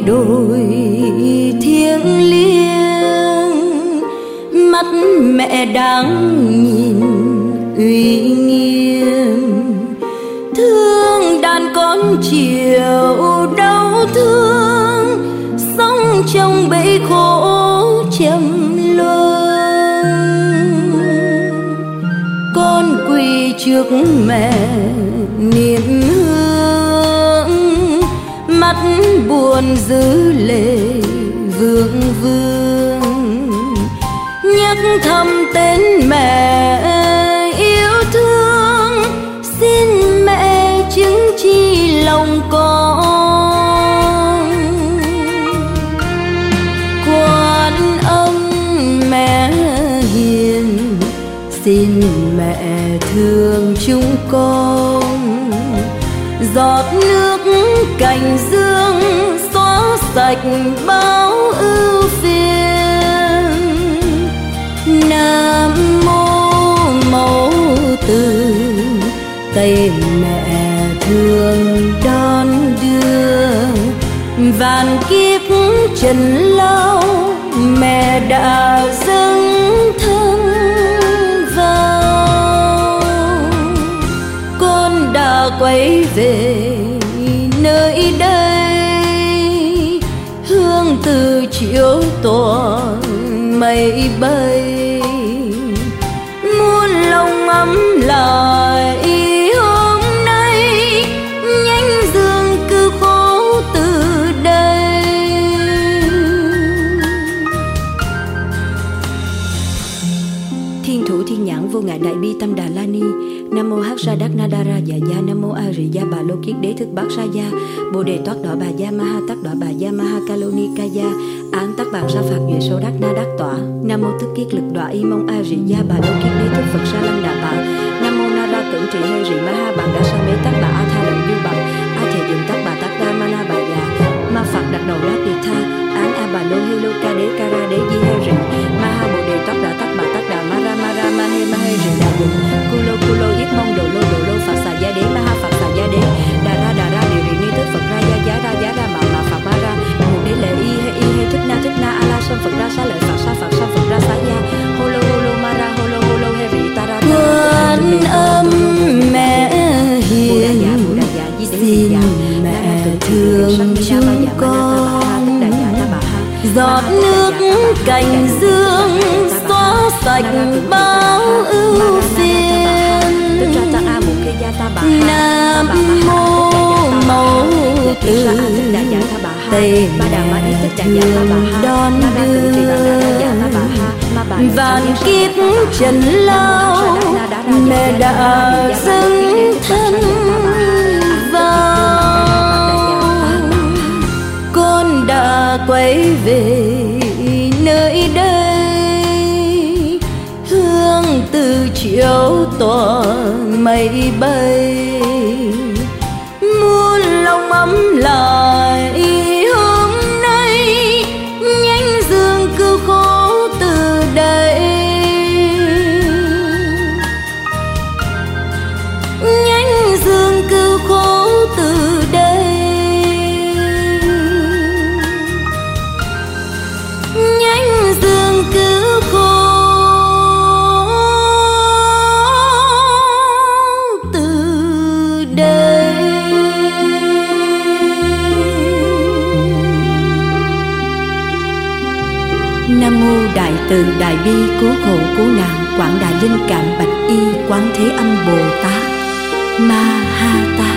đồi thiêng liêng, mắt mẹ đang nhìn uy nghiêm. Thương đàn con chiều đau thương, sống trong bẫy khổ trầm luân. Con quỳ trước mẹ niệm hương, mắt buồn giữ lệ vương vương. Nhắc thầm tên mẹ yêu thương, xin mẹ chứng chi lòng con. Quan Âm mẹ hiền, xin mẹ thương chúng con. Giọt nước cành dương xóa sạch bao ưu phiền. Nam mô Mẫu Từ, tay mẹ thương đón đưa. Vạn kiếp trần lao mẹ đã dâng thân vào. Con đã quay về nơi đây, hương từ chiếu tỏa mây bay. Muôn lòng ấm lại hôm nay, nhánh dương cứ khổ từ đây. Thiên thủ thiên nhãn vô ngại đại bi tâm Đà La Ni. Nam mô Hắc Sa Đắc Na Đa Ra Dạ Gia. Nam mô A Rì Ya Bà Lô Kiết Đế Thức Bát Sa Gia. Bồ Đề Toát Đọa Bà Gia Ma Ha Tát Đọa Bà Gia Ma Ha Ca Lô Ni Ca Gia. Án Tát Bà Sa Phạt Duệ Số Đắc Na Đắc Tọa. Nam mô Tức Kiết Lực Đọa Y Mông A Rì Ya Bà Lô Kiết Đế Thức Phật Sa Lăng Đà Bà. Nam mô Na Ra Cưỡng Trị Hê Rì Ma Ha Bạn Đa Sa Mê Tát Bà A Tha Động Du Bằng. A Thề Dừng Tát Bà Tát Đa Ma Na Bà Già. Ma Phật Đặt Đầu Đáp Biệt Tha. Án A Bà Lô Hê Lô Ca Đế Ca Ra Đế Di Hê Rì. Ma Ha Bồ Đề Toát Đà Tát Bà Tát Đà Ma Ra Ma Hê Rì Đà Dừng. Cu Lô Yết Mông Đồ Lô Phật Xà Gia Đế Ma Ha Phật Xà Gia Đế. Đà Ra Điều Rì Ni Thức Phật Ra Giá Ra Mà Phật Ma Ra. Một đế lệ y hê Thích Na A La Sâm Phật Ra Xá Lợi Phật Sa Phật Sa Phật Ra Xá Gia. Hô lô Ma Ra Hô lô Hê Rì Ta Ra. Quan Âm mẹ hiền, xin mẹ thương chúng con. Giọt nước cành dương xóa sạch bao ưu phiền. Nam mô Mẫu Từ, tay mẹ thương đón đưa. Vạn kiếp trần lao mẹ đã dâng thân vào. Con đã quay về nơi đây, hương từ chiếu tỏa mây bay. Muôn lòng ấm lại hôm nay, nhánh dương cứu khổ từ đây. Nhánh dương cứu khổ từ đây. Nhánh dương cứu khổ từ đây. Nam mô Đại Từ Đại Bi Cứu Khổ Cứu Nạn Quảng Đại Linh Cảm Bạch Y Quán Thế Âm Bồ Tát Ma Ha Tát.